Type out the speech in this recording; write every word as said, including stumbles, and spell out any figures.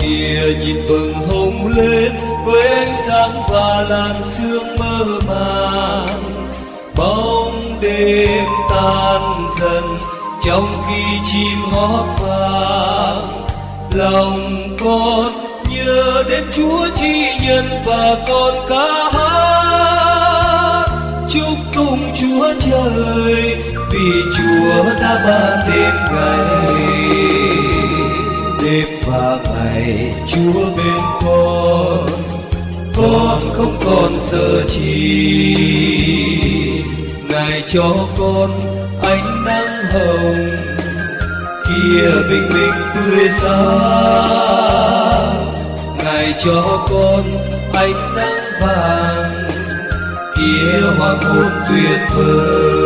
khuya nhìn vầng hồng lên với ánh sáng và làn sương mơ màng. Bóng đêm tan dần trong khi chim hót vang. Lòng con nhớ đến Chúa Chi Nhân và con ca hát chúc tụng Chúa Trời vì Chúa đã ban đêm ngày. Đêm và ngày Chúa bên con, con không còn sợ chi. Ngài cho con ánh nắng hồng kia bình minh tươi sáng. Ngài cho con ánh nắng vàng kia hoàng hôn tuyệt vời.